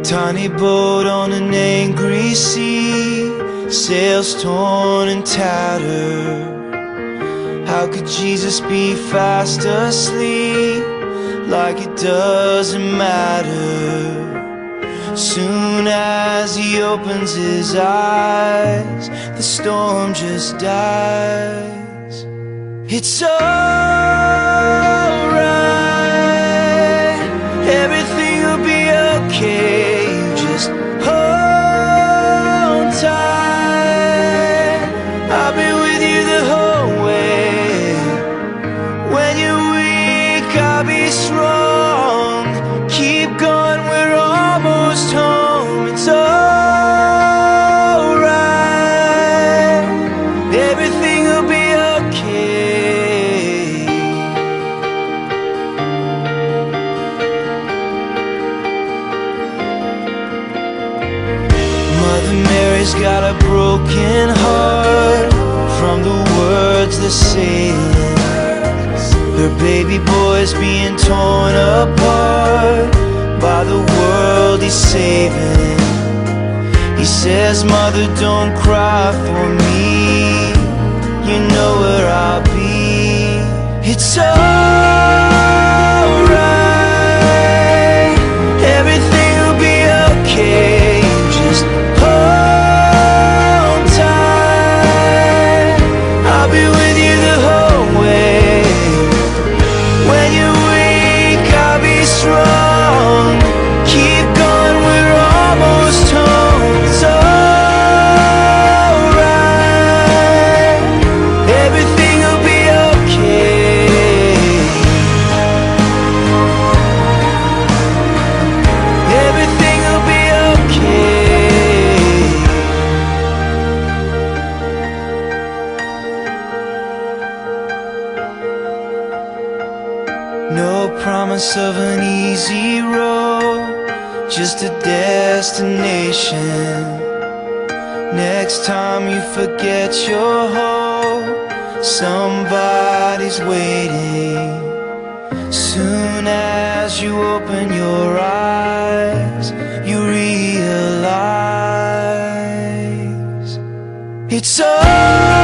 Tiny boat on an angry sea, sails torn and tattered. How could Jesus be fast asleep, like it doesn't matter? Soon as he opens his eyes, the storm just dies. It's alright, everything will be okay. Just hold tight, I'll be with you the whole way. When you're weak, I'll be strong. Keep going, we're almost home. It's alright, everything will be okay. Mother Mary's got a broken heart from the words they're saying. Her baby boy's being torn apart by the world he's saving. He says, Mother, don't cry for me, you know where I'll be. It's alright, everything will be okay. Just hold tight, I'll be with you the whole way. When you're weak, I'll be strong. Keep going, we're almost home. It's alright, everything will be okay. Everything will be okay. No promise of an easy road, just a destination. Next time you forget your hope, somebody's waiting. Soon as you open your eyes, you realize it's all